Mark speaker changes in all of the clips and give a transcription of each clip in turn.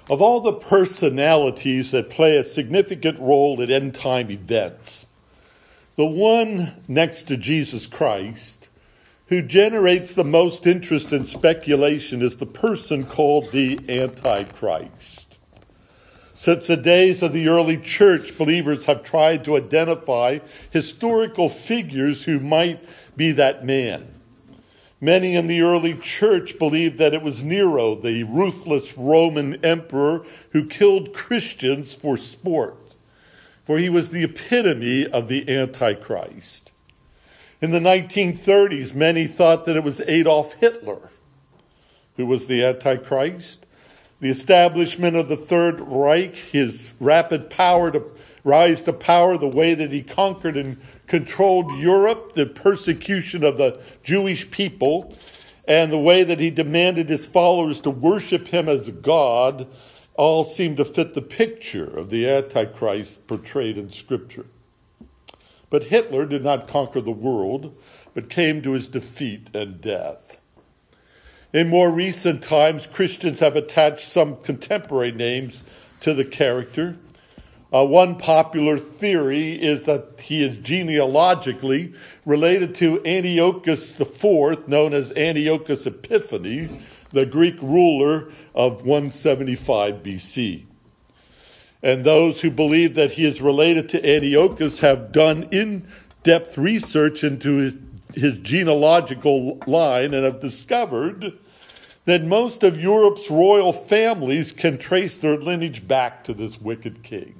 Speaker 1: Of all the personalities that play a significant role in end-time events, the one next to Jesus Christ who generates the most interest and speculation is the person called the Antichrist. Since the days of the early church, believers have tried to identify historical figures who might be that man. Many in the early church believed that it was Nero, the ruthless Roman emperor, who killed Christians for sport, for he was the epitome of the Antichrist. In the 1930s, many thought that it was Adolf Hitler who was the Antichrist. The establishment of the Third Reich, his rapid rise to power, the way that he conquered and controlled Europe, the persecution of the Jewish people, and the way that he demanded his followers to worship him as a god, all seem to fit the picture of the Antichrist portrayed in Scripture. But Hitler did not conquer the world, but came to his defeat and death. In more recent times, Christians have attached some contemporary names to the character. One popular theory is that he is genealogically related to Antiochus IV, known as Antiochus Epiphanes, the Greek ruler of 175 BC. And those who believe that he is related to Antiochus have done in-depth research into his genealogical line and have discovered that most of Europe's royal families can trace their lineage back to this wicked king.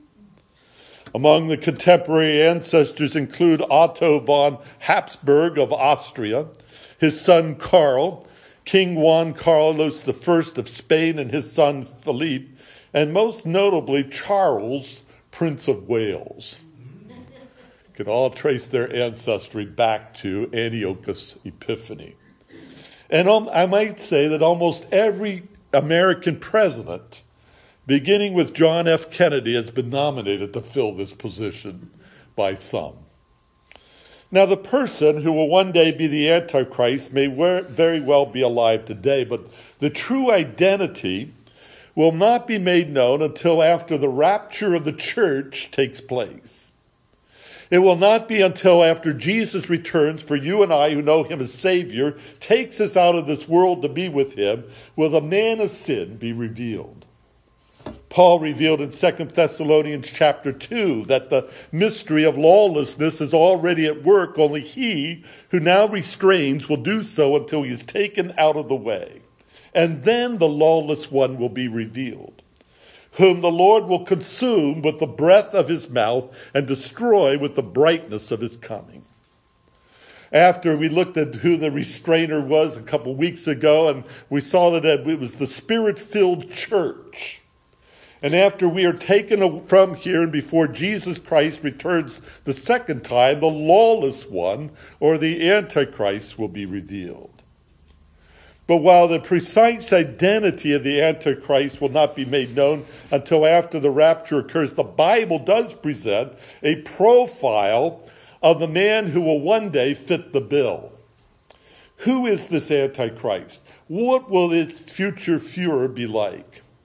Speaker 1: Among the contemporary ancestors include Otto von Habsburg of Austria, his son Karl, King Juan Carlos I of Spain and his son Philippe, and most notably Charles, Prince of Wales. Can all trace their ancestry back to Antiochus Epiphanes. And I might say that almost every American president, beginning with John F. Kennedy, has been nominated to fill this position by some. Now, the person who will one day be the Antichrist may very well be alive today, but the true identity will not be made known until after the rapture of the church takes place. It will not be until after Jesus returns for you and I who know him as Savior, takes us out of this world to be with him, will the man of sin be revealed. Paul revealed in 2 Thessalonians chapter 2 that the mystery of lawlessness is already at work, only he who now restrains will do so until he is taken out of the way. And then the lawless one will be revealed, whom the Lord will consume with the breath of his mouth and destroy with the brightness of his coming. After we looked at who the restrainer was a couple weeks ago, and we saw that it was the Spirit-filled church. And after we are taken from here and before Jesus Christ returns the second time, the lawless one, or the Antichrist, will be revealed. But while the precise identity of the Antichrist will not be made known until after the rapture occurs, the Bible does present a profile of the man who will one day fit the bill. Who is this Antichrist? What will its future Führer be like?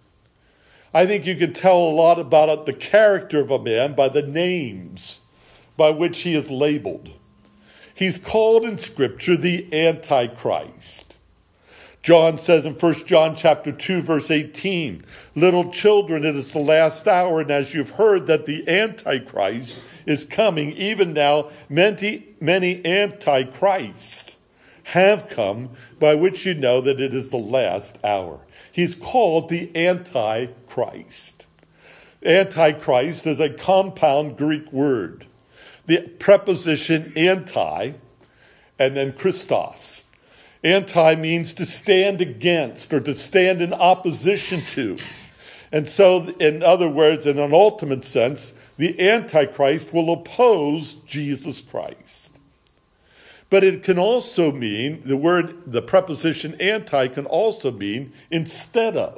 Speaker 1: I think you can tell a lot about the character of a man by the names by which he is labeled. He's called in Scripture the Antichrist. John says in 1 John chapter 2, verse 18, "Little children, it is the last hour, and as you've heard that the Antichrist is coming, even now many Antichrists have come, by which you know that it is the last hour." He's called the Antichrist. Antichrist is a compound Greek word. The preposition anti and then Christos. Anti means to stand against or to stand in opposition to. And so, in other words, in an ultimate sense, the Antichrist will oppose Jesus Christ. But it can also mean, the preposition anti can also mean instead of.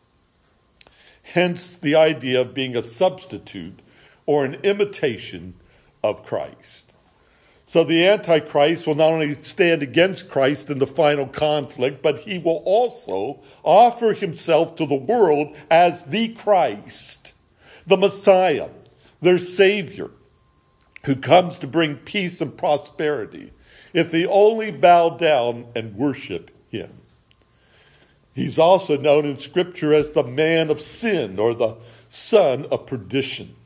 Speaker 1: Hence the idea of being a substitute or an imitation of Christ. So the Antichrist will not only stand against Christ in the final conflict, but he will also offer himself to the world as the Christ, the Messiah, their Savior, who comes to bring peace and prosperity if they only bow down and worship him. He's also known in Scripture as the man of sin, or the son of perdition.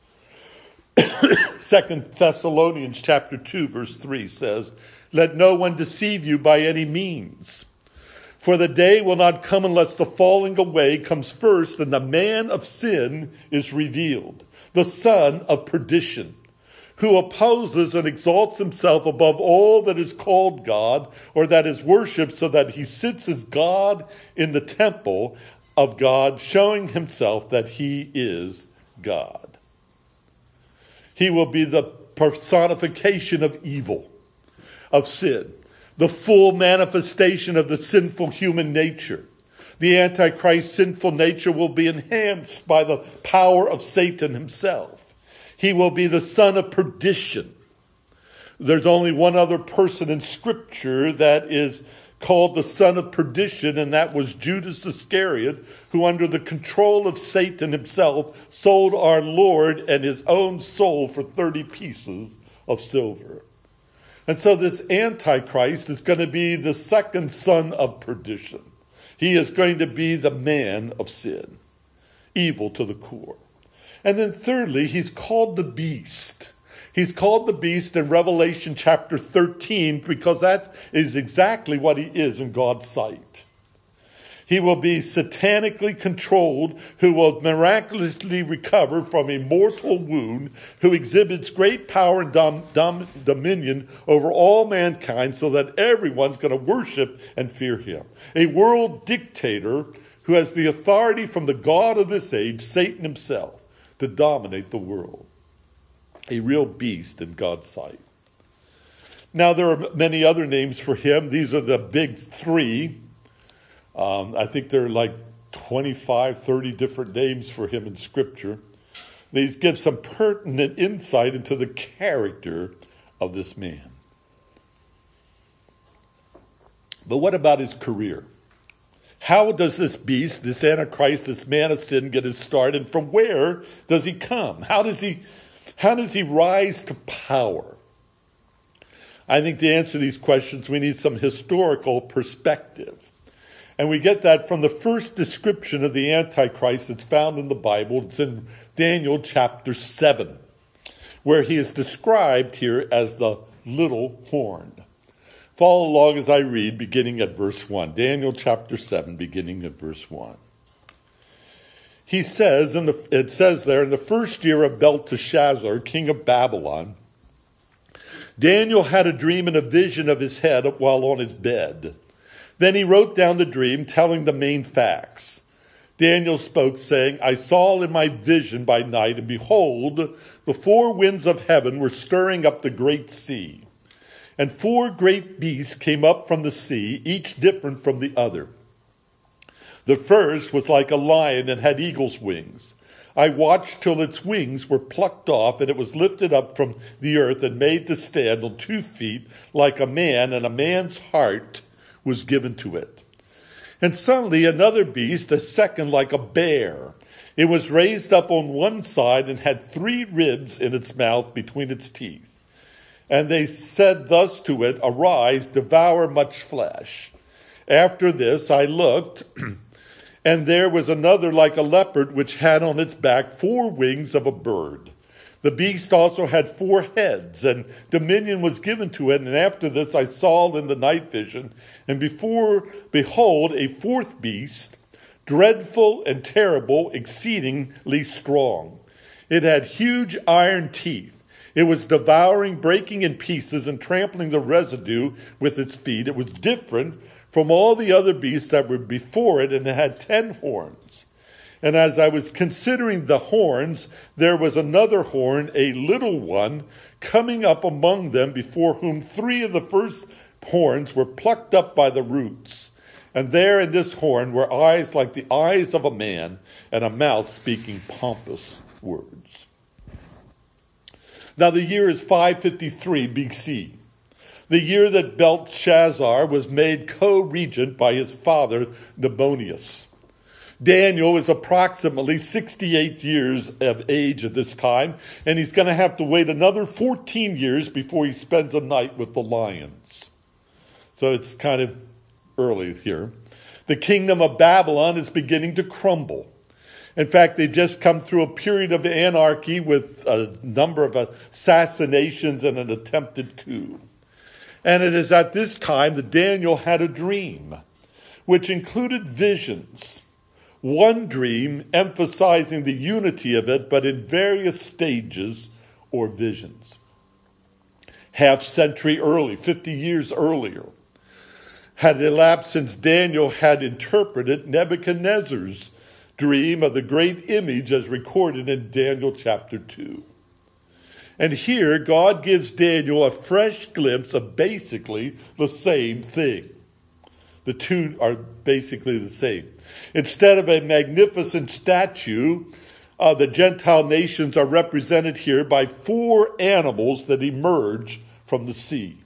Speaker 1: 2 Thessalonians chapter 2 verse 3 says, "Let no one deceive you by any means. For the day will not come unless the falling away comes first, and the man of sin is revealed, the son of perdition, who opposes and exalts himself above all that is called God or that is worshipped, so that he sits as God in the temple of God, showing himself that he is God." He will be the personification of evil, of sin, the full manifestation of the sinful human nature. The Antichrist's sinful nature will be enhanced by the power of Satan himself. He will be the son of perdition. There's only one other person in Scripture that is called the son of perdition, and that was Judas Iscariot, who under the control of Satan himself sold our Lord and his own soul for 30 pieces of silver. And so this Antichrist is going to be the second son of perdition. He is going to be the man of sin, evil to the core. And then thirdly, he's called the beast. He's called the beast in Revelation chapter 13 because that is exactly what he is in God's sight. He will be satanically controlled, who will miraculously recover from a mortal wound, who exhibits great power and dominion over all mankind, so that everyone's going to worship and fear him. A world dictator who has the authority from the God of this age, Satan himself, to dominate the world. A real beast in God's sight. Now, there are many other names for him. These are the big three. I think there are like 25, 30 different names for him in Scripture. These give some pertinent insight into the character of this man. But what about his career? How does this beast, this Antichrist, this man of sin get his start? And from where does he come? How does he rise to power? I think to answer these questions, we need some historical perspective. And we get that from the first description of the Antichrist that's found in the Bible. It's in Daniel chapter 7, where he is described here as the little horn. Follow along as I read, beginning at verse 1. Daniel chapter 7, beginning at verse 1. He says, it says there, in the first year of Belteshazzar, king of Babylon, Daniel had a dream and a vision of his head while on his bed. Then he wrote down the dream, telling the main facts. Daniel spoke, saying, "I saw in my vision by night, and behold, the four winds of heaven were stirring up the great sea. And four great beasts came up from the sea, each different from the other. The first was like a lion and had eagle's wings. I watched till its wings were plucked off, and it was lifted up from the earth and made to stand on 2 feet like a man, and a man's heart was given to it. And suddenly another beast, a second like a bear. It was raised up on one side and had 3 ribs in its mouth between its teeth. And they said thus to it, Arise, devour much flesh. After this I looked, and there was another like a leopard, which had on its back 4 wings of a bird. The beast also had 4 heads, and dominion was given to it. And after this I saw in the night vision, and behold, a 4th beast, dreadful and terrible, exceedingly strong. It had huge iron teeth. It was devouring, breaking in pieces, and trampling the residue with its feet. It was different from all the other beasts that were before it, and it had 10 horns. And as I was considering the horns, there was another horn, a little one, coming up among them, before whom 3 of the first horns were plucked up by the roots. And there in this horn were eyes like the eyes of a man, and a mouth speaking pompous words. Now the year is 553 BC, the year that Belshazzar was made co-regent by his father Nabonidus. Daniel is approximately 68 years of age at this time, and he's going to have to wait another 14 years before he spends a night with the lions. So it's kind of early here. The kingdom of Babylon is beginning to crumble. In fact, they've just come through a period of anarchy with a number of assassinations and an attempted coup. And it is at this time that Daniel had a dream, which included visions. One dream emphasizing the unity of it, but in various stages or visions. Half century early, 50 years earlier, had elapsed since Daniel had interpreted Nebuchadnezzar's dream of the great image as recorded in Daniel chapter 2. And here God gives Daniel a fresh glimpse of basically the same thing. The two are basically the same. Instead of a magnificent statue, the Gentile nations are represented here by 4 animals that emerge from the sea.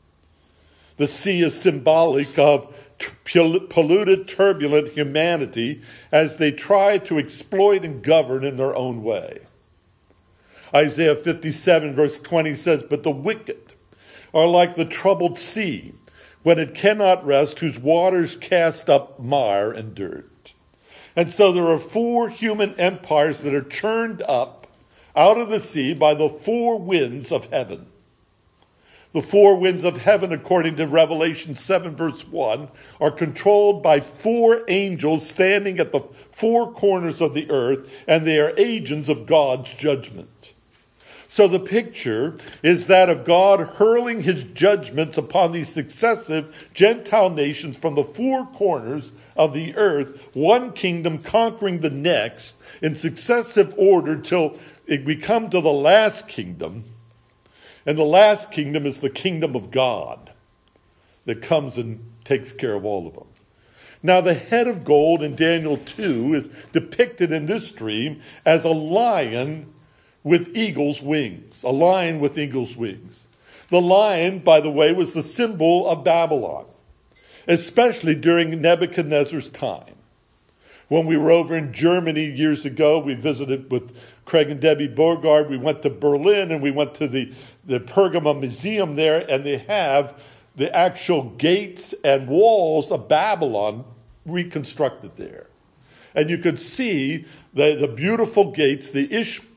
Speaker 1: The sea is symbolic of polluted, turbulent humanity as they try to exploit and govern in their own way. Isaiah 57 verse 20 says, "But the wicked are like the troubled sea, when it cannot rest, whose waters cast up mire and dirt." And so there are 4 human empires that are churned up out of the sea by the 4 winds of heaven. The 4 winds of heaven, according to Revelation 7 verse 1, are controlled by 4 angels standing at the 4 corners of the earth, and they are agents of God's judgment. So the picture is that of God hurling his judgments upon these successive Gentile nations from the 4 corners of the earth, one kingdom conquering the next in successive order till we come to the last kingdom. And the last kingdom is the kingdom of God that comes and takes care of all of them. Now the head of gold in Daniel 2 is depicted in this dream as a lion with eagle's wings. A lion with eagle's wings. The lion, by the way, was the symbol of Babylon, especially during Nebuchadnezzar's time. When we were over in Germany years ago, we visited with Craig and Debbie Borgard. We went to Berlin and we went to the Pergamum Museum there, and they have the actual gates and walls of Babylon reconstructed there. And you could see the beautiful gates, the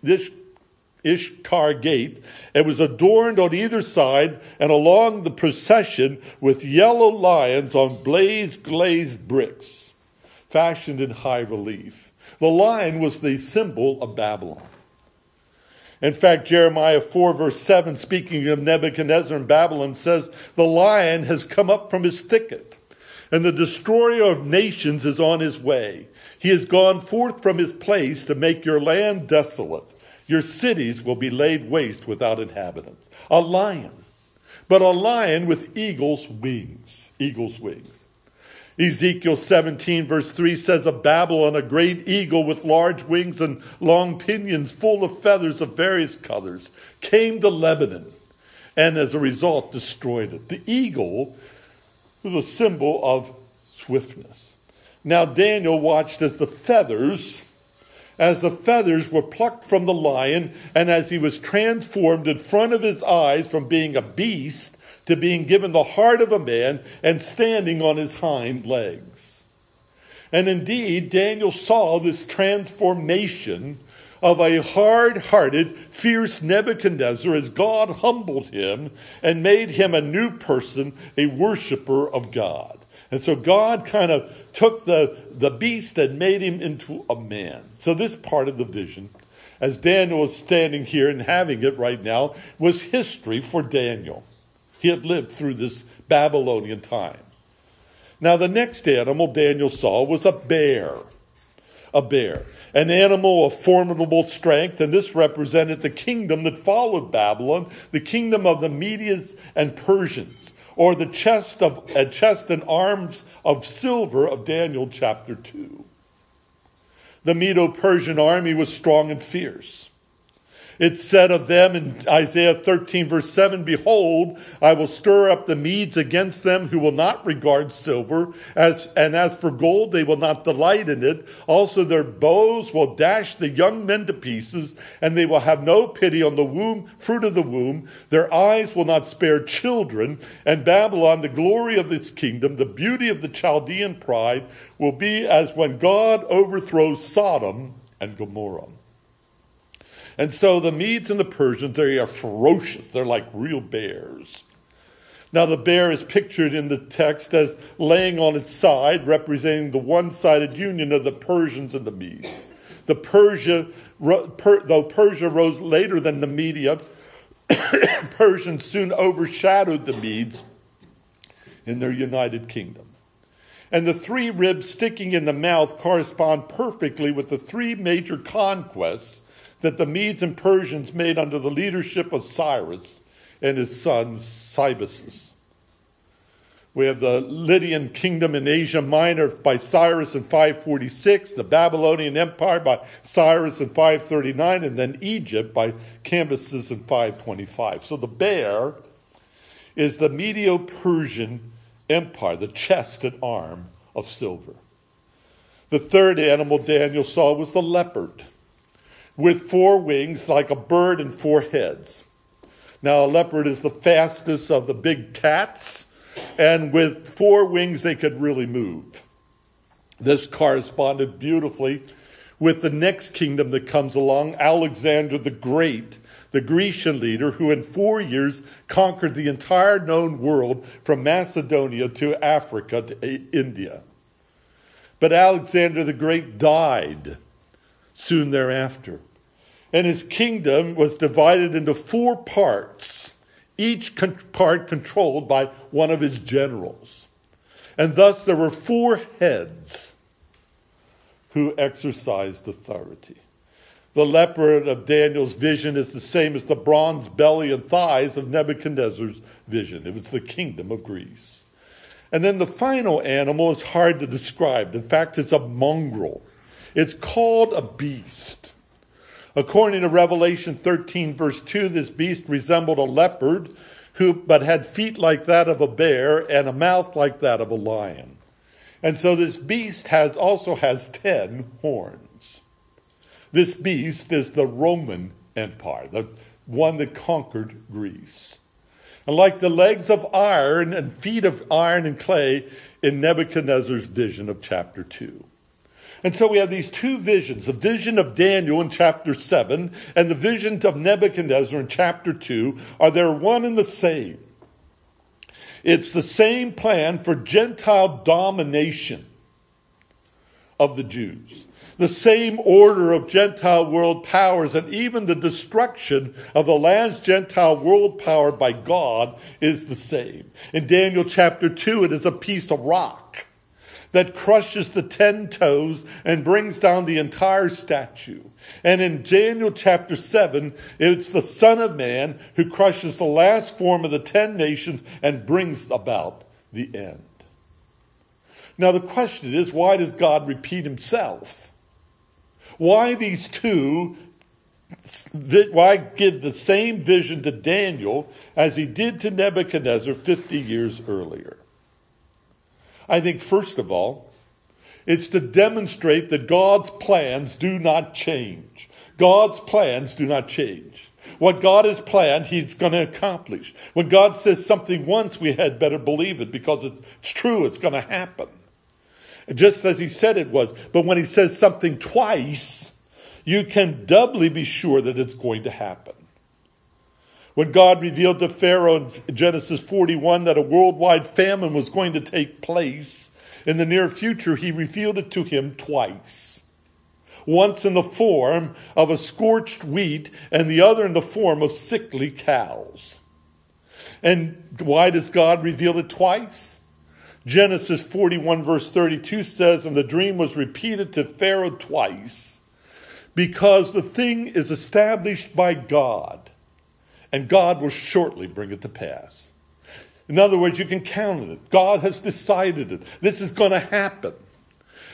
Speaker 1: Ishtar gate. It was adorned on either side and along the procession with yellow lions on glazed bricks, fashioned in high relief. The lion was the symbol of Babylon. In fact, Jeremiah 4 verse 7, speaking of Nebuchadnezzar and Babylon, says, "The lion has come up from his thicket, and the destroyer of nations is on his way. He has gone forth from his place to make your land desolate. Your cities will be laid waste without inhabitants." A lion, but a lion with eagle's wings. Eagle's wings. Ezekiel 17 verse 3 says of Babylon, "A great eagle with large wings and long pinions full of feathers of various colors came to Lebanon, and as a result destroyed it." The eagle was a symbol of swiftness. Now Daniel watched as the feathers were plucked from the lion, and as he was transformed in front of his eyes from being a beast to being given the heart of a man and standing on his hind legs. And indeed, Daniel saw this transformation of a hard-hearted, fierce Nebuchadnezzar as God humbled him and made him a new person, a worshiper of God. And so God kind of took the beast and made him into a man. So this part of the vision, as Daniel is standing here and having it right now, was history for Daniel. He had lived through this Babylonian time. Now the next animal Daniel saw was a bear. A bear. An animal of formidable strength, and this represented the kingdom that followed Babylon, the kingdom of the Medes and Persians, or the chest and arms of silver of Daniel chapter 2. The Medo-Persian army was strong and fierce. It said of them in Isaiah 13 verse 7, behold, I will stir up the Medes against them who will not regard silver, and as for gold, they will not delight in it. Also their bows will dash the young men to pieces, and they will have no pity on the fruit of the womb. Their eyes will not spare children, and Babylon, the glory of this kingdom, the beauty of the Chaldean pride, will be as when God overthrows Sodom and Gomorrah. And so the Medes and the Persians, they are ferocious. They're like real bears. Now the bear is pictured in the text as laying on its side, representing the one-sided union of the Persians and the Medes. Though Persia rose later than the Media, Persians soon overshadowed the Medes in their united kingdom. And the three ribs sticking in the mouth correspond perfectly with the three major conquests that the Medes and Persians made under the leadership of Cyrus and his son Cybussus. We have the Lydian kingdom in Asia Minor by Cyrus in 546, the Babylonian Empire by Cyrus in 539, and then Egypt by Cambyses in 525. So the bear is the Medo-Persian Empire, the chest and arm of silver. The third animal Daniel saw was the leopard, with 4 wings like a bird and 4 heads. Now a leopard is the fastest of the big cats, and with 4 wings they could really move. This corresponded beautifully with the next kingdom that comes along, Alexander the Great, the Grecian leader who in 4 years conquered the entire known world from Macedonia to Africa to India. But Alexander the Great died soon thereafter. And his kingdom was divided into 4 parts, each part controlled by one of his generals. And thus there were 4 heads who exercised authority. The leopard of Daniel's vision is the same as the bronze belly and thighs of Nebuchadnezzar's vision. It was the kingdom of Greece. And then the final animal is hard to describe. In fact, it's a mongrel. It's called a beast. According to Revelation 13 verse 2, this beast resembled a leopard but had feet like that of a bear and a mouth like that of a lion. And so this beast also has 10 horns. This beast is the Roman Empire, the one that conquered Greece. And like the legs of iron and feet of iron and clay in Nebuchadnezzar's vision of chapter 2. And so we have these 2 visions, the vision of Daniel in chapter 7 and the vision of Nebuchadnezzar in chapter 2 they're one and the same. It's the same plan for Gentile domination of the Jews. The same order of Gentile world powers and even the destruction of the last Gentile world power by God is the same. In Daniel chapter 2, it is a piece of rock that crushes the 10 toes and brings down the entire statue. And in Daniel chapter 7, it's the Son of Man who crushes the last form of the 10 nations and brings about the end. Now the question is, why does God repeat himself? Why these 2? Why give the same vision to Daniel as he did to Nebuchadnezzar 50 years earlier? I think, first of all, it's to demonstrate that God's plans do not change. God's plans do not change. What God has planned, he's going to accomplish. When God says something once, we had better believe it because it's true, it's going to happen. Just as he said it was. But when he says something twice, you can doubly be sure that it's going to happen. When God revealed to Pharaoh in Genesis 41 that a worldwide famine was going to take place in the near future, he revealed it to him twice. Once in the form of a scorched wheat and the other in the form of sickly cows. And why does God reveal it twice? Genesis 41 verse 32 says, and the dream was repeated to Pharaoh twice because the thing is established by God. And God will shortly bring it to pass. In other words, you can count on it. God has decided it. This is going to happen.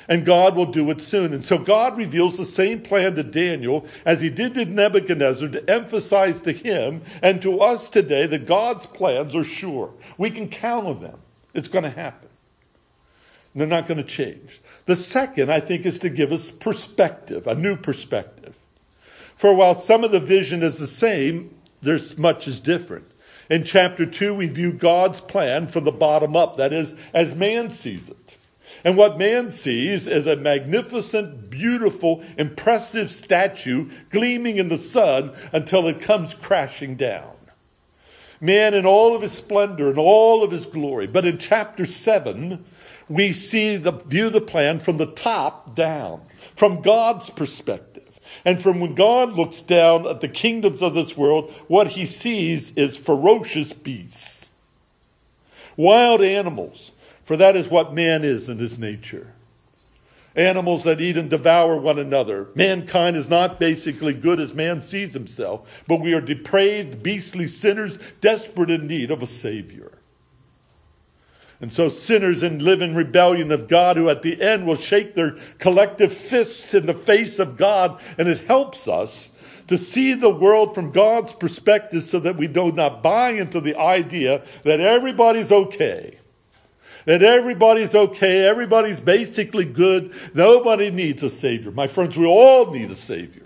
Speaker 1: And God will do it soon. And so God reveals the same plan to Daniel as he did to Nebuchadnezzar to emphasize to him and to us today that God's plans are sure. We can count on them. It's going to happen. They're not going to change. The second, I think, is to give us perspective, a new perspective. For while some of the vision is the same, there's much is different. In chapter 2, we view God's plan from the bottom up, that is, as man sees it. And what man sees is a magnificent, beautiful, impressive statue gleaming in the sun until it comes crashing down. Man in all of his splendor and all of his glory. But in chapter 7, we view the plan from the top down, from God's perspective. And from when God looks down at the kingdoms of this world, what he sees is ferocious beasts, wild animals, for that is what man is in his nature. Animals that eat and devour one another. Mankind is not basically good as man sees himself, but we are depraved, beastly sinners, desperate in need of a Savior. And so sinners live in rebellion of God, who at the end will shake their collective fists in the face of God. And it helps us to see the world from God's perspective so that we do not buy into the idea that everybody's okay. That everybody's okay, everybody's basically good, nobody needs a Savior. My friends, we all need a Savior.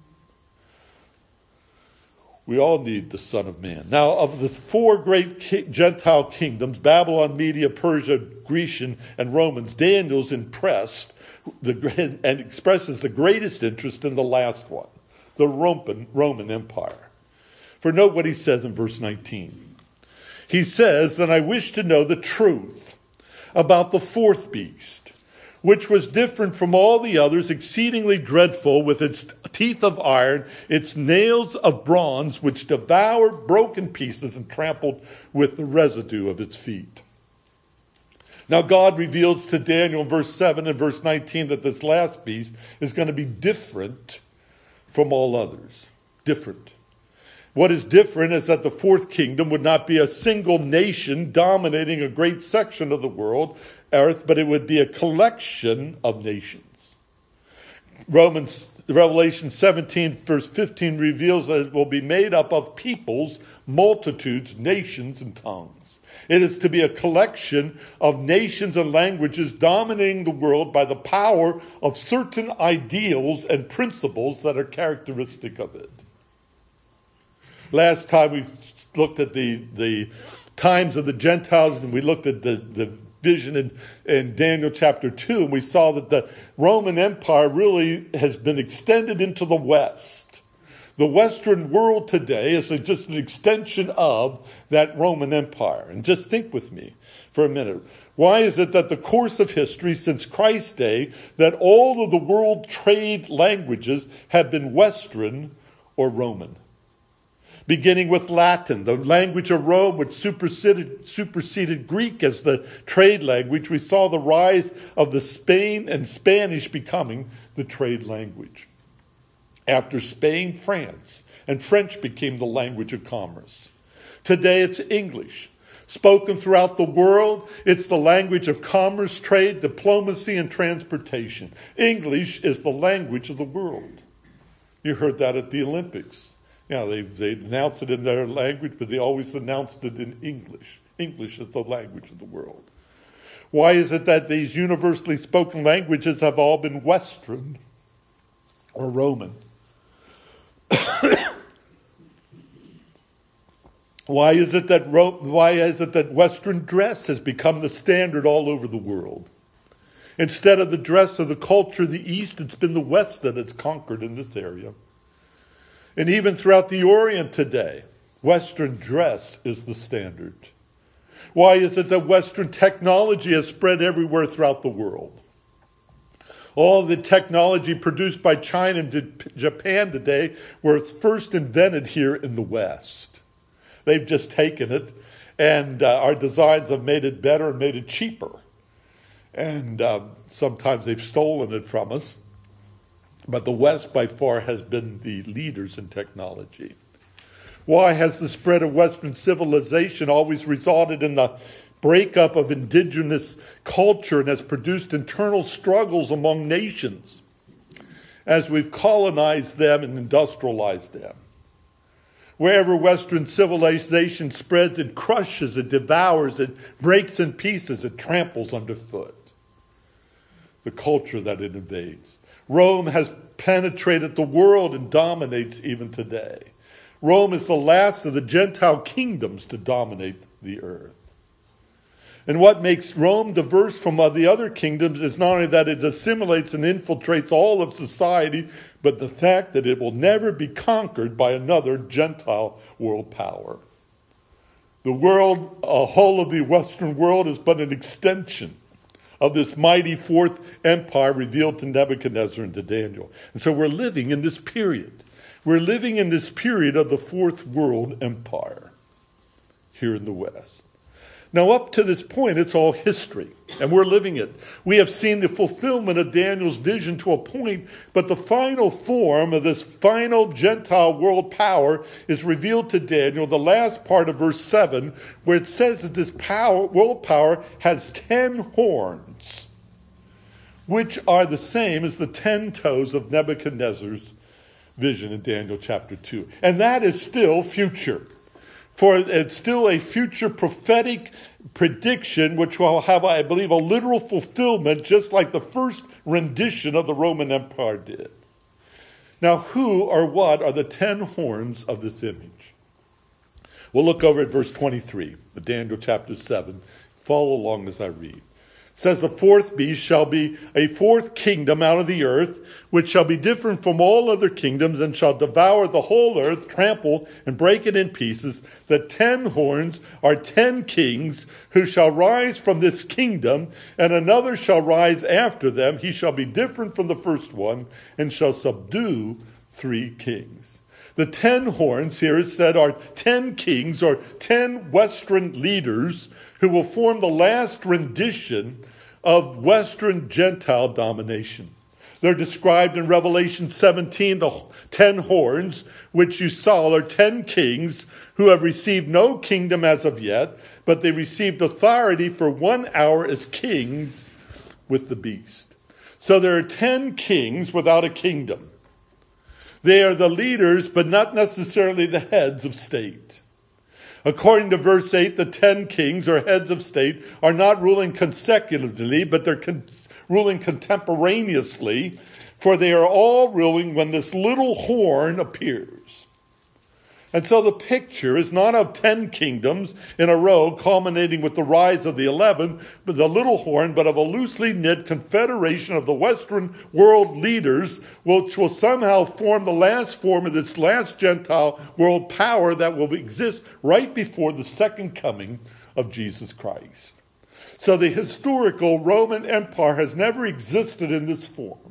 Speaker 1: We all need the Son of Man. Now, of the four great Gentile kingdoms, Babylon, Media, Persia, Grecian, and Romans, Daniel's impressed and expresses the greatest interest in the last one, the Roman Empire. For note what he says in verse 19. He says, "Then I wish to know the truth about the fourth beast, which was different from all the others, exceedingly dreadful, with its teeth of iron, its nails of bronze, which devoured, broke in pieces, and trampled with the residue of its feet." Now God reveals to Daniel in verse 7 and verse 19 that this last beast is going to be different from all others. Different. What is different is that the fourth kingdom would not be a single nation dominating a great section of the world, earth, but it would be a collection of nations. Revelation 17 verse 15 reveals that it will be made up of peoples, multitudes, nations, and tongues. It is to be a collection of nations and languages dominating the world by the power of certain ideals and principles that are characteristic of it. Last time we looked at the times of the Gentiles, and we looked at the vision in Daniel chapter 2, and we saw that the Roman Empire really has been extended into the West. The Western world today is just an extension of that Roman Empire. And just think with me for a minute. Why is it that the course of history since Christ's day, that all of the world trade languages have been Western or Roman? Beginning with Latin, the language of Rome, which superseded Greek as the trade language. We saw the rise of the Spain and Spanish becoming the trade language. After Spain, France, and French became the language of commerce. Today it's English. Spoken throughout the world, it's the language of commerce, trade, diplomacy, and transportation. English is the language of the world. You heard that at the Olympics. Yeah, they announce it in their language, but they always announced it in English. English is the language of the world. Why is it that these universally spoken languages have all been Western or Roman? Why is it that Western dress has become the standard all over the world? Instead of the dress of the culture of the East, it's been the West that has conquered in this area. And even throughout the Orient today, Western dress is the standard. Why is it that Western technology has spread everywhere throughout the world? All the technology produced by China and Japan today was first invented here in the West. They've just taken it, and our designs have made it better and made it cheaper. And sometimes they've stolen it from us. But the West, by far, has been the leaders in technology. Why has the spread of Western civilization always resulted in the breakup of indigenous culture and has produced internal struggles among nations as we've colonized them and industrialized them. Wherever Western civilization spreads, it crushes, it devours, it breaks in pieces, it tramples underfoot the culture that it invades. Rome has penetrated the world and dominates even today. Rome is the last of the Gentile kingdoms to dominate the earth. And what makes Rome diverse from the other kingdoms is not only that it assimilates and infiltrates all of society, but the fact that it will never be conquered by another Gentile world power. The world, a whole of the Western world, is but an extension of this mighty fourth empire revealed to Nebuchadnezzar and to Daniel. And so we're living in this period. We're living in this period of the fourth world empire here in the West. Now, up to this point, it's all history, and we're living it. We have seen the fulfillment of Daniel's vision to a point, but the final form of this final Gentile world power is revealed to Daniel, the last part of verse 7, where it says that this world power has 10 horns, which are the same as the 10 toes of Nebuchadnezzar's vision in Daniel chapter 2. And that is still future. For it's still a future prophetic prediction which will have, I believe, a literal fulfillment just like the first rendition of the Roman Empire did. Now, who or what are the 10 horns of this image? We'll look over at verse 23 of Daniel chapter 7. Follow along as I read. It says, the fourth beast shall be a fourth kingdom out of the earth, which shall be different from all other kingdoms, and shall devour the whole earth, trample and break it in pieces. The 10 horns are 10 kings who shall rise from this kingdom, and another shall rise after them. He shall be different from the first one, and shall subdue 3 kings. The 10 horns here is said are 10 kings or 10 Western leaders who will form the last rendition of Western Gentile domination. They're described in Revelation 17, the 10 horns, which you saw are 10 kings who have received no kingdom as of yet, but they received authority for 1 hour as kings with the beast. So there are 10 kings without a kingdom. They are the leaders, but not necessarily the heads of state. According to verse 8, the 10 kings or heads of state are not ruling consecutively, but they're ruling contemporaneously, for they are all ruling when this little horn appears. And so the picture is not of 10 kingdoms in a row culminating with the rise of the 11th, but the little horn, but of a loosely knit confederation of the Western world leaders, which will somehow form the last form of this last Gentile world power that will exist right before the second coming of Jesus Christ. So the historical Roman Empire has never existed in this form.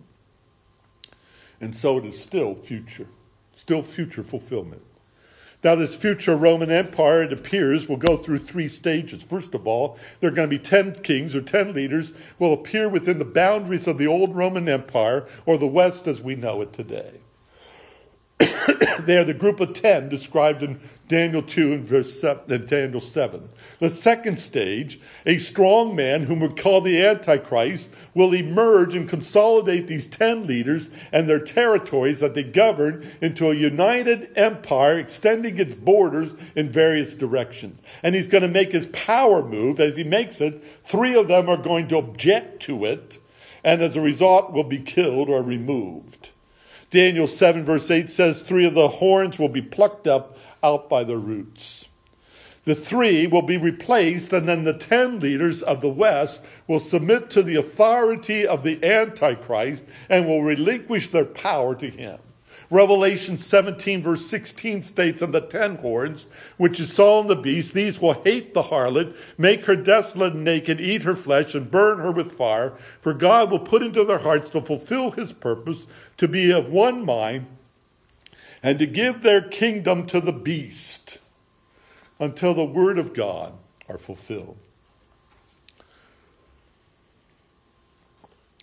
Speaker 1: And so it is still future fulfillment. Now, this future Roman Empire, it appears, will go through 3 stages. First of all, there are going to be 10 kings or 10 leaders will appear within the boundaries of the old Roman Empire, or the West as we know it today. They are the group of 10 described in Daniel 2 and verse 7, and Daniel 7. The second stage, a strong man whom we call the Antichrist, will emerge and consolidate these 10 leaders and their territories that they govern into a united empire extending its borders in various directions. And he's going to make his power move. As he makes it, 3 of them are going to object to it, and as a result will be killed or removed. Daniel 7 verse 8 says 3 of the horns will be plucked up out by the roots. The 3 will be replaced, and then the 10 leaders of the West will submit to the authority of the Antichrist and will relinquish their power to him. Revelation 17 verse 16 states of the 10 horns, which you saw in the beast, these will hate the harlot, make her desolate and naked, eat her flesh, and burn her with fire. For God will put into their hearts to fulfill his purpose, to be of one mind, and to give their kingdom to the beast, until the word of God are fulfilled.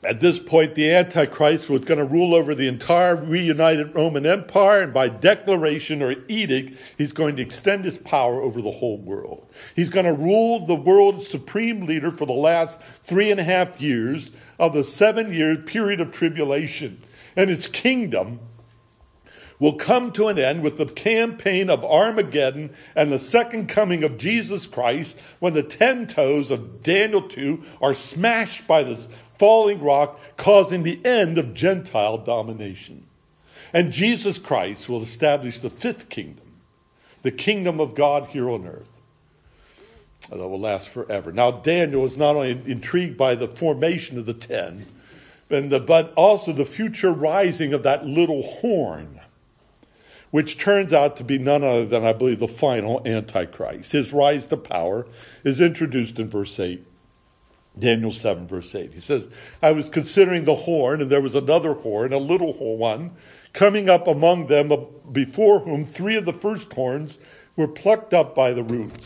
Speaker 1: At this point, the Antichrist was going to rule over the entire reunited Roman Empire, and by declaration or edict, he's going to extend his power over the whole world. He's going to rule the world's supreme leader for the last 3.5 years of the 7-year period of tribulation. And his kingdom will come to an end with the campaign of Armageddon and the second coming of Jesus Christ, when the 10 toes of Daniel 2 are smashed by the falling rock, causing the end of Gentile domination. And Jesus Christ will establish the 5th kingdom, the kingdom of God here on earth, that will last forever. Now, Daniel is not only intrigued by the formation of the 10, but also the future rising of that little horn, which turns out to be none other than, I believe, the final Antichrist. His rise to power is introduced in verse 8. Daniel 7, verse 8. He says, I was considering the horn, and there was another horn, a little one, coming up among them, before whom 3 of the first horns were plucked up by the roots.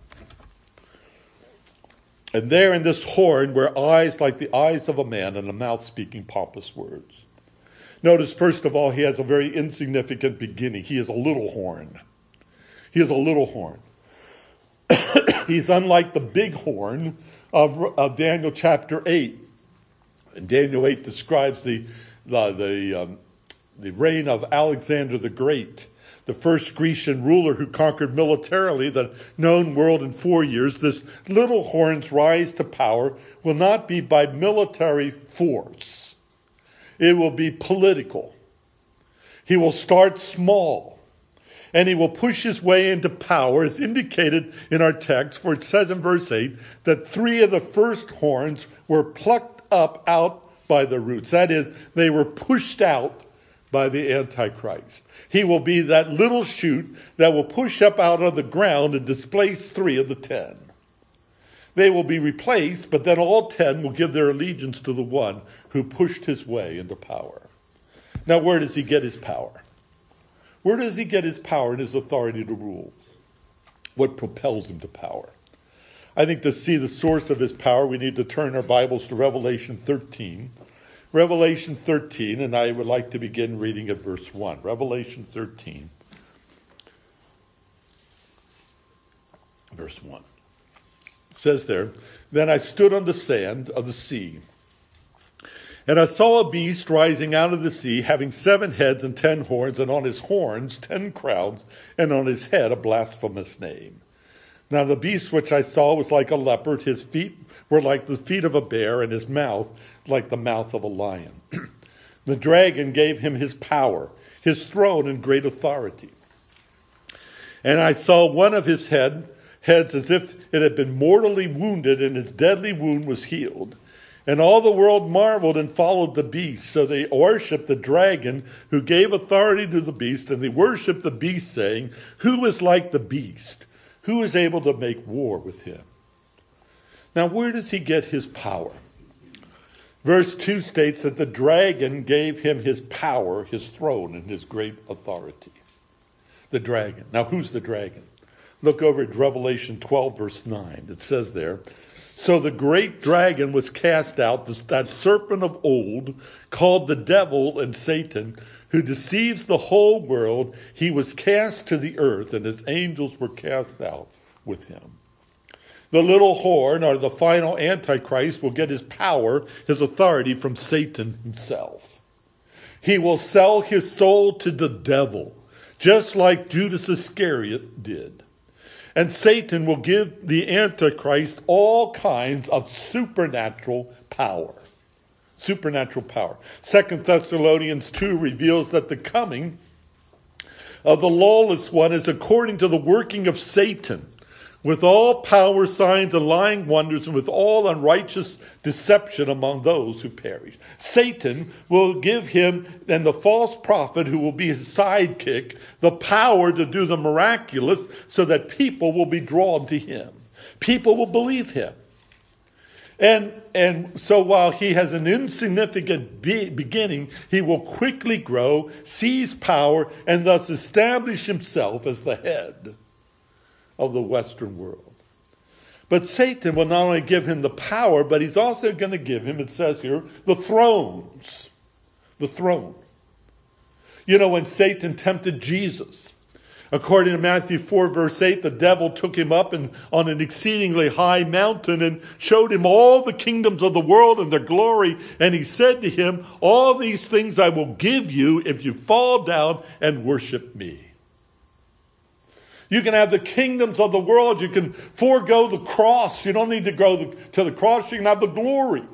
Speaker 1: And there in this horn were eyes like the eyes of a man, and a mouth speaking pompous words. Notice, first of all, he has a very insignificant beginning. He is a little horn. He is a little horn. He's unlike the big horn of Daniel chapter 8. And Daniel 8 describes the reign of Alexander the Great, the first Grecian ruler who conquered militarily the known world in 4 years. This little horn's rise to power will not be by military force. It will be political. He will start small, and he will push his way into power, as indicated in our text, for it says in verse 8 that 3 of the first horns were plucked up out by the roots. That is, they were pushed out by the Antichrist. He will be that little shoot that will push up out of the ground and displace 3 of the 10. They will be replaced, but then all 10 will give their allegiance to the one who pushed his way into power. Now, where does he get his power? Where does he get his power and his authority to rule? What propels him to power? I think to see the source of his power, we need to turn our Bibles to Revelation 13. Revelation 13, and I would like to begin reading at verse 1. Revelation 13, verse 1. It says there, Then I stood on the sand of the sea, and I saw a beast rising out of the sea, having 7 heads and 10 horns, and on his horns 10 crowns, and on his head a blasphemous name. Now the beast which I saw was like a leopard, his feet were like the feet of a bear, and his mouth like the mouth of a lion. The dragon gave him his power, his throne, and great authority. And I saw one of his heads as if it had been mortally wounded, and his deadly wound was healed. And all the world marveled and followed the beast. So they worshipped the dragon who gave authority to the beast, and they worshipped the beast, saying, Who is like the beast? Who is able to make war with him? Now, where does he get his power? Verse 2 states that the dragon gave him his power, his throne, and his great authority. The dragon. Now, who's the dragon? Look over at Revelation 12, verse 9. It says there, So the great dragon was cast out, that serpent of old, called the devil and Satan, who deceives the whole world. He was cast to the earth, and his angels were cast out with him. The little horn, or the final Antichrist, will get his power, his authority from Satan himself. He will sell his soul to the devil, just like Judas Iscariot did. And Satan will give the Antichrist all kinds of supernatural power. Supernatural power. 2 Thessalonians 2 reveals that the coming of the lawless one is according to the working of Satan, with all power, signs, and lying wonders, and with all unrighteous deception among those who perish. Satan will give him, and the false prophet, who will be his sidekick, the power to do the miraculous, so that people will be drawn to him. People will believe him. And so while he has an insignificant beginning, he will quickly grow, seize power, and thus establish himself as the head of the Western world. But Satan will not only give him the power, but he's also going to give him, it says here, the thrones. The throne. You know, when Satan tempted Jesus, according to Matthew 4 verse 8, the devil took him up on an exceedingly high mountain and showed him all the kingdoms of the world and their glory. And he said to him, all these things I will give you if you fall down and worship me. You can have the kingdoms of the world. You can forego the cross. You don't need to go to the cross. You can have the glory.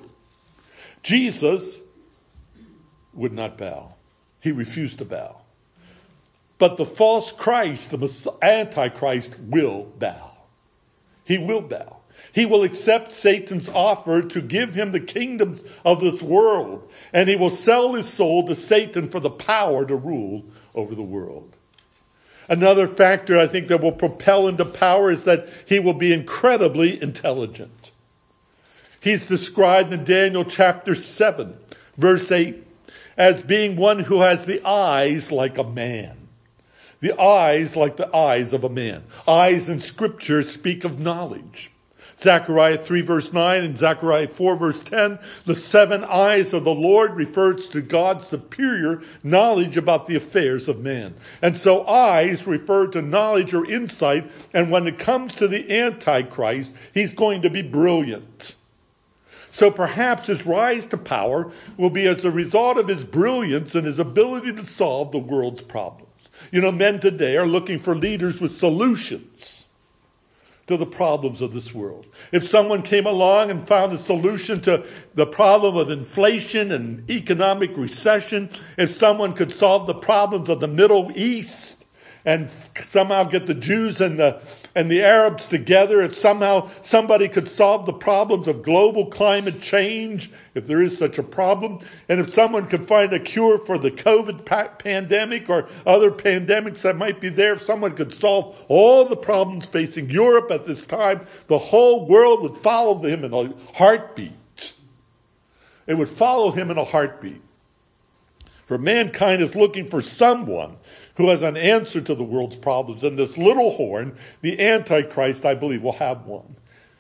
Speaker 1: Jesus would not bow. He refused to bow. But the false Christ, the Antichrist, will bow. He will bow. He will accept Satan's offer to give him the kingdoms of this world. And he will sell his soul to Satan for the power to rule over the world. Another factor I think that will propel him to power is that he will be incredibly intelligent. He's described in Daniel chapter 7, verse 8, as being one who has the eyes like a man. The eyes like the eyes of a man. Eyes in Scripture speak of knowledge. Zechariah 3 verse 9 and Zechariah 4 verse 10, the 7 eyes of the Lord refers to God's superior knowledge about the affairs of man. And so eyes refer to knowledge or insight, and when it comes to the Antichrist, he's going to be brilliant. So perhaps his rise to power will be as a result of his brilliance and his ability to solve the world's problems. You know, men today are looking for leaders with solutions to the problems of this world. If someone came along and found a solution to the problem of inflation and economic recession, if someone could solve the problems of the Middle East and somehow get the Jews and the Arabs together, if somehow somebody could solve the problems of global climate change, if there is such a problem, and if someone could find a cure for the COVID pandemic or other pandemics that might be there, if someone could solve all the problems facing Europe at this time, the whole world would follow him in a heartbeat. It would follow him in a heartbeat. For mankind is looking for someone who has an answer to the world's problems. And this little horn, the Antichrist, I believe, will have one.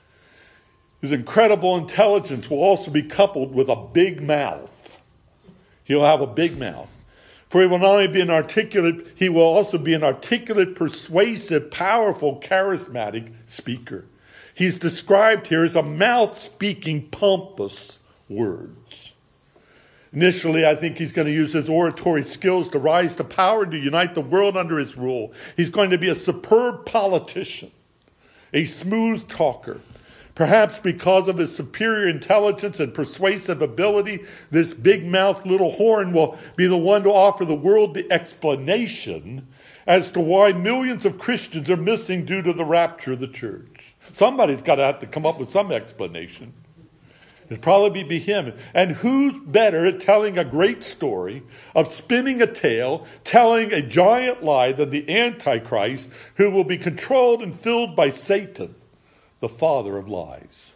Speaker 1: His incredible intelligence will also be coupled with a big mouth. He'll have a big mouth. For he will not only be an articulate, he will also be an articulate, persuasive, powerful, charismatic speaker. He's described here as a mouth speaking pompous words. Initially, I think he's going to use his oratory skills to rise to power and to unite the world under his rule. He's going to be a superb politician, a smooth talker. Perhaps because of his superior intelligence and persuasive ability, this big-mouthed little horn will be the one to offer the world the explanation as to why millions of Christians are missing due to the rapture of the church. Somebody's got to have to come up with some explanation. It'd probably be him. And who's better at telling a great story, of spinning a tale, telling a giant lie than the Antichrist, who will be controlled and filled by Satan, the father of lies.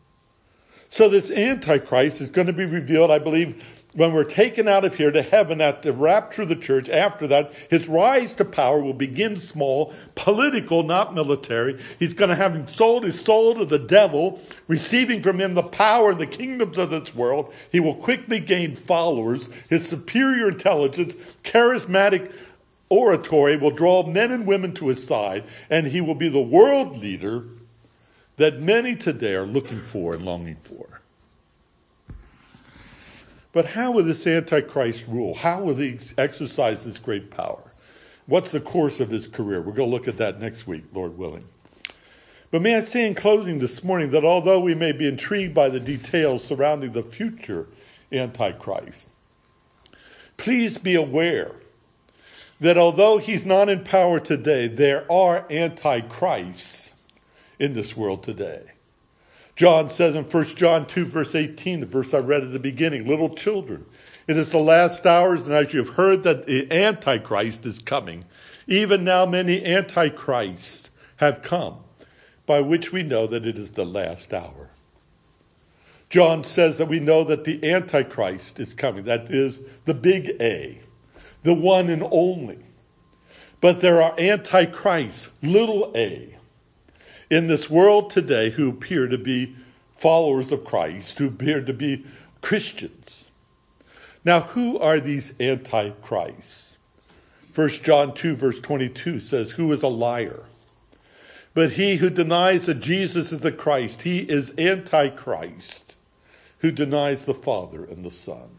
Speaker 1: So this Antichrist is going to be revealed, I believe, when we're taken out of here to heaven at the rapture of the church. After that, his rise to power will begin small, political, not military. He's going to have sold his soul to the devil, receiving from him the power and the kingdoms of this world. He will quickly gain followers. His superior intelligence, charismatic oratory will draw men and women to his side, and he will be the world leader that many today are looking for and longing for. But how will this Antichrist rule? How will he exercise this great power? What's the course of his career? We're going to look at that next week, Lord willing. But may I say in closing this morning that although we may be intrigued by the details surrounding the future Antichrist, please be aware that although he's not in power today, there are Antichrists in this world today. John says in 1 John 2 verse 18, the verse I read at the beginning, little children, it is the last hours, and as you have heard that the Antichrist is coming, even now many Antichrists have come, by which we know that it is the last hour. John says that we know that the Antichrist is coming. That is the big A, the one and only. But there are Antichrists, little a. in this world today who appear to be followers of Christ, who appear to be Christians. Now, who are these antichrists? 1 John 2 verse 22 says, "Who is a liar? But he who denies that Jesus is the Christ, he is antichrist, who denies the Father and the Son."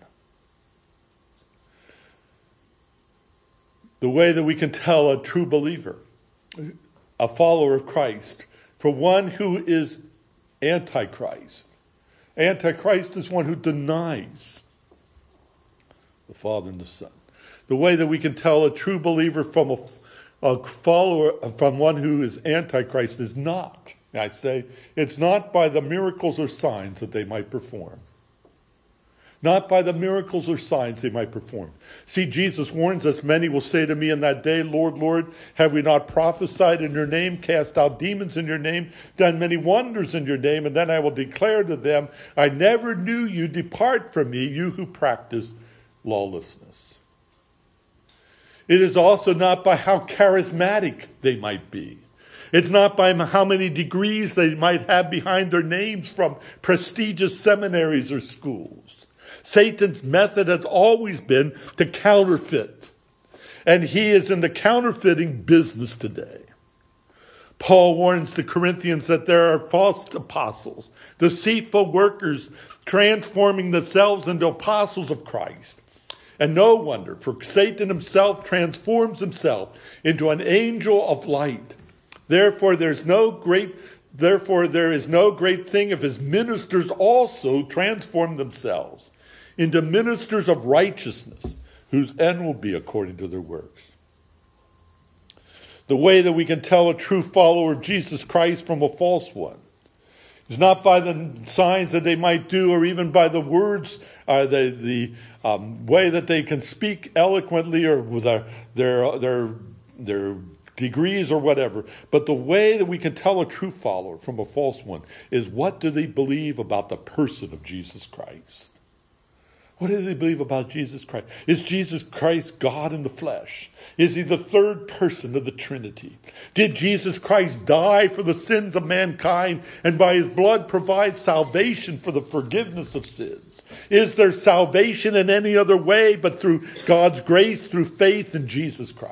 Speaker 1: The way that we can tell a true believer, a follower of Christ, for one who is antichrist. Antichrist is one who denies the Father and the Son. The way that we can tell a true believer from a follower, from one who is antichrist, is not, I say, it's not by the miracles or signs that they might perform. Not by the miracles or signs they might perform. See, Jesus warns us, "Many will say to me in that day, Lord, Lord, have we not prophesied in your name, cast out demons in your name, done many wonders in your name? And then I will declare to them, I never knew you. Depart from me, you who practice lawlessness." It is also not by how charismatic they might be. It's not by how many degrees they might have behind their names from prestigious seminaries or schools. Satan's method has always been to counterfeit. And he is in the counterfeiting business today. Paul warns the Corinthians that there are false apostles, deceitful workers, transforming themselves into apostles of Christ. And no wonder, for Satan himself transforms himself into an angel of light. Therefore there is no great thing if his ministers also transform themselves into ministers of righteousness, whose end will be according to their works. The way that we can tell a true follower of Jesus Christ from a false one is not by the signs that they might do, or even by the words, the way that they can speak eloquently, or with their degrees or whatever. But the way that we can tell a true follower from a false one is, what do they believe about the person of Jesus Christ? What do they believe about Jesus Christ? Is Jesus Christ God in the flesh? Is he the third person of the Trinity? Did Jesus Christ die for the sins of mankind, and by his blood provide salvation for the forgiveness of sins? Is there salvation in any other way but through God's grace, through faith in Jesus Christ?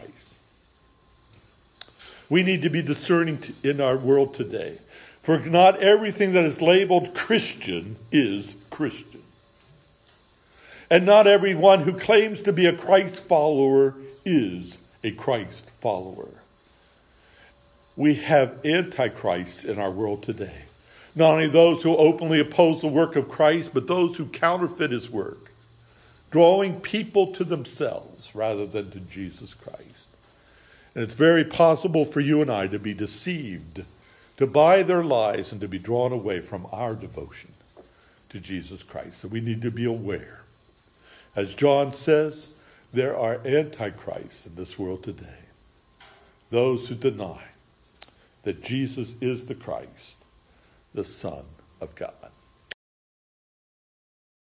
Speaker 1: We need to be discerning in our world today. For not everything that is labeled Christian is Christian. And not everyone who claims to be a Christ follower is a Christ follower. We have antichrists in our world today. Not only those who openly oppose the work of Christ, but those who counterfeit his work, drawing people to themselves rather than to Jesus Christ. And it's very possible for you and I to be deceived, to buy their lies, and to be drawn away from our devotion to Jesus Christ. So we need to be aware. As John says, there are antichrists in this world today. Those who deny that Jesus is the Christ, the Son of God.